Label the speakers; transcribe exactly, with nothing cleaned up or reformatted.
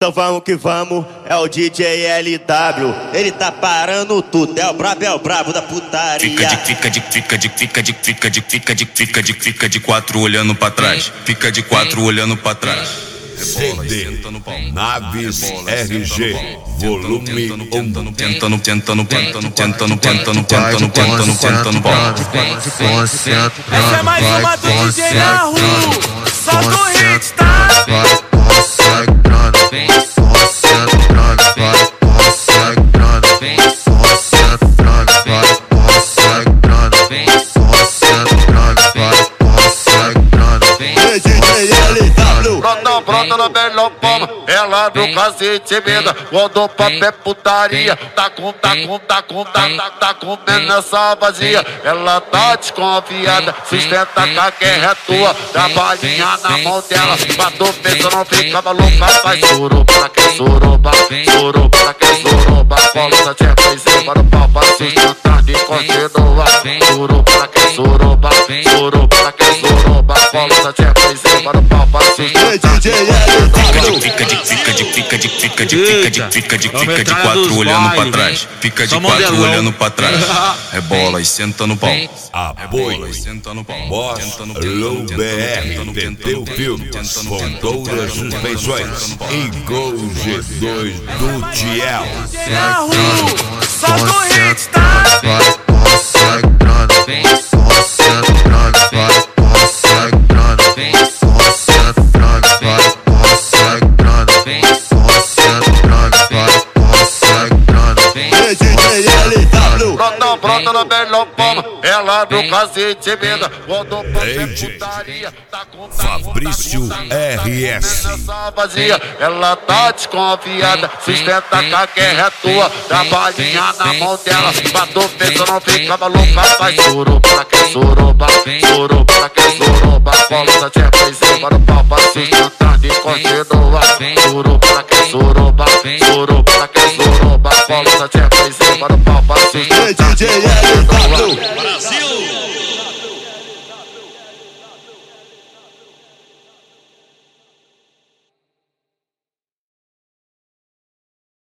Speaker 1: Então vamos que vamos, é o D J L W. Ele tá parando tudo, é o brabo, é o brabo da putaria.
Speaker 2: Fica de, fica de, fica de, fica de, fica de, fica de, fica de, fica de quatro olhando pra trás. Fica de quatro olhando pra trás.
Speaker 3: C D Naves R G Volume um.
Speaker 2: Tentando, tentando, tentando, tentando, tentando, tentando, tentando, tentando, tentando.
Speaker 4: Essa é mais uma do D J na rua. Solta o hit, tá?
Speaker 5: Brota, brota na melhor forma, ela no cacete vida. Quando o papo é putaria, tá com, tá com, tá com, tá, tá, tá comendo essa vazia. Ela tá desconfiada, sustenta que a guerra é tua. Dá balinha na mão dela, pra tu pensar não fica maluca. Faz suruba, que suruba, suruba, que suruba. Cola tcheca em cima do pau, vai sustentando e continua. Suruba, que suruba, suruba, que suruba. Cola tcheca em cima do pau, vai sustentando.
Speaker 2: Fica de, fica de, fica de, fica de, fica de, fica de, fica de quatro olhando pra trás. Fica de quatro olhando pra trás. Rebola e senta no pau.
Speaker 3: Apoio Boss Low B R, Teteu Filmes, Fontoura Suspensões e Gol G dois do Tiel.
Speaker 4: Na rua, solta o hit, tá?
Speaker 5: Brota, brota na melhor forma, ela no cacete vida. Quando o papo é putaria, tá com, tá
Speaker 3: Fabrício R S.
Speaker 5: vazia. Ela tá desconfiada, sustenta que a guerra é tua. Dá balinha na mão dela, pra tu pensar não fica maluca. Faz suruba, que suruba, suruba, que suruba. Cola tcheca em cima do pau, vai sustentando e continua. Suruba, que suruba, suruba, que suruba. Cola tcheca em cima do pau, vai sustentando.